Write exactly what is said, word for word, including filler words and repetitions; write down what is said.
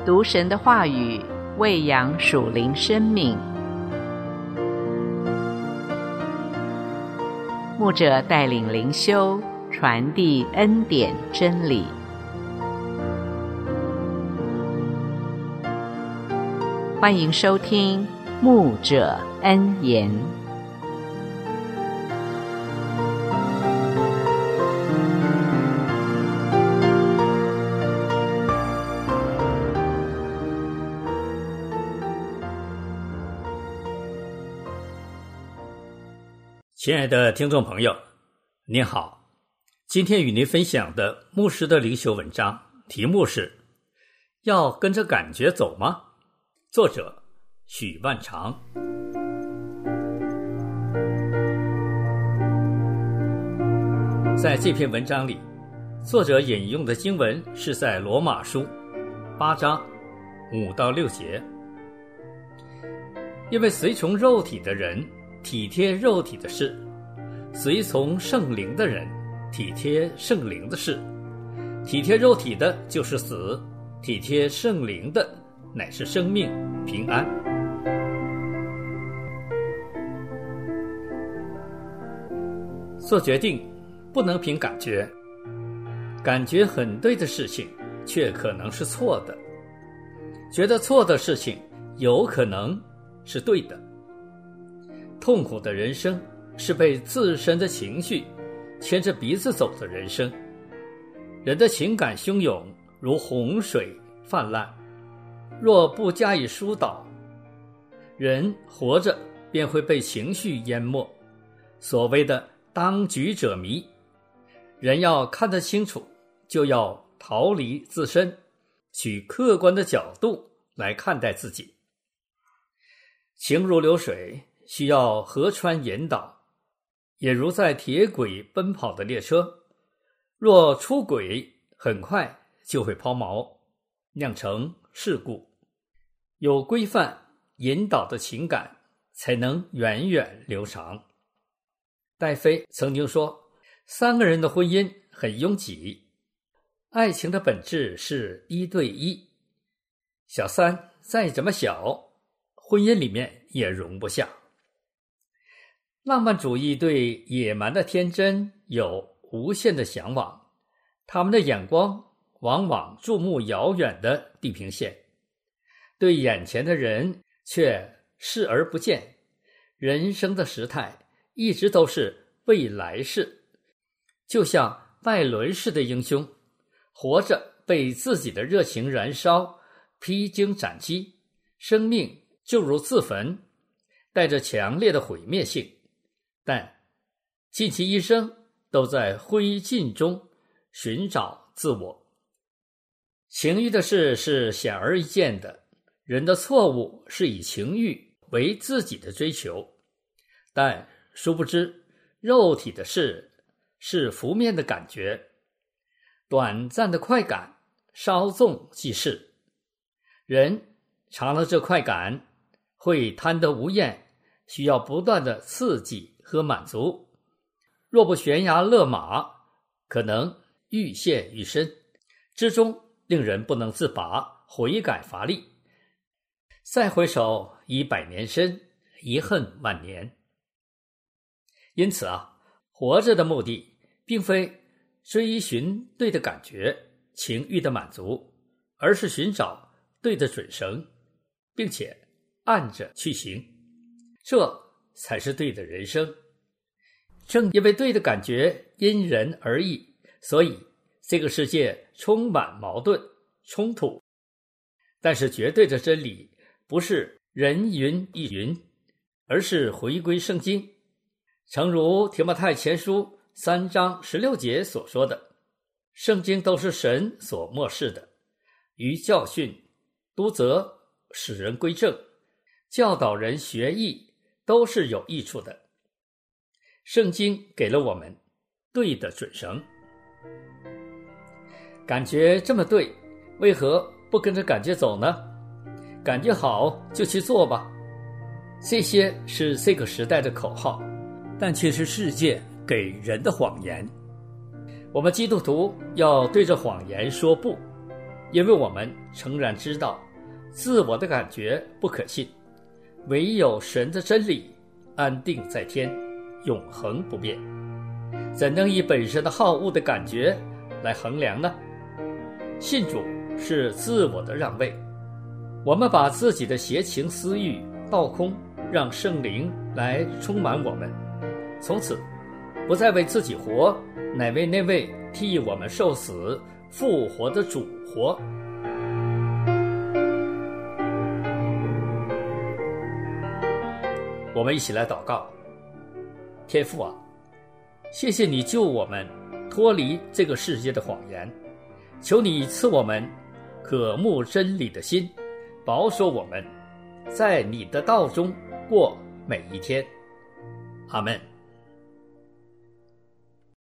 读神的话语，喂养属灵生命。牧者带领灵修，传递恩典真理。欢迎收听牧者恩言。 亲爱的听众朋友，您好，今天与您分享的牧师的灵修文章题目是要跟着感觉走吗？作者许万长。在这篇文章里，作者引用的经文是在罗马书八章五到六节。因为随从肉体的人体贴肉体的事，随从圣灵的人体贴圣灵的事。体贴肉体的就是死，体贴圣灵的乃是生命平安。做决定不能凭感觉，感觉很对的事情却可能是错的，觉得错的事情有可能是对的。痛苦的人生是被自身的情绪牵着鼻子走的人生。人的情感汹涌如洪水泛滥，若不加以疏导，人活着便会被情绪淹没。所谓的当局者迷，人要看得清楚，就要逃离自身，取客观的角度来看待自己。情如流水，需要河川引导，也如在铁轨奔跑的列车，若出轨，很快就会抛锚，酿成事故。有规范引导的情感才能源远流长。戴妃曾经说，三个人的婚姻很拥挤，爱情的本质是一对一，小三再怎么小，婚姻里面也容不下。浪漫主义对野蛮的天真有无限的向往，他们的眼光往往注目遥远的地平线，对眼前的人却视而不见。人生的时态一直都是未来式，就像拜伦式的英雄，活着被自己的热情燃烧，披荆斩棘，生命就如自焚，带着强烈的毁灭性，但尽其一生都在灰烬中寻找自我。情欲的事是显而易见的，人的错误是以情欲为自己的追求，但殊不知肉体的事是浮面的感觉，短暂的快感稍纵即逝。人尝了这快感会贪得无厌，需要不断的刺激和满足，若不悬崖勒马，可能愈陷愈深，之中令人不能自拔，悔改乏力。再回首已百年身，遗恨万年。因此啊，活着的目的并非追寻对的感觉、情欲的满足，而是寻找对的准绳，并且按着去行，这才是对的人生。正因为对的感觉因人而异，所以这个世界充满矛盾冲突。但是绝对的真理不是人云亦云，而是回归圣经。诚如提摩太前书三章十六节所说的，圣经都是神所默示的，于教训、督责、使人归正、教导人学艺，都是有益处的。圣经给了我们对的准绳。感觉这么对，为何不跟着感觉走呢？感觉好就去做吧。这些是这个时代的口号，但却是世界给人的谎言。我们基督徒要对着谎言说不， 因为我们诚然知道自我的感觉不可信，唯有神的真理安定在天，永恒不变。怎能以本身的好恶的感觉来衡量呢？信主是自我的让位，我们把自己的邪情私欲倒空，让圣灵来充满我们，从此不再为自己活，乃为那位替我们受死复活的主活。我们一起来祷告。天父啊，谢谢你救我们脱离这个世界的谎言，求你赐我们渴慕真理的心，保守我们在你的道中过每一天。阿们。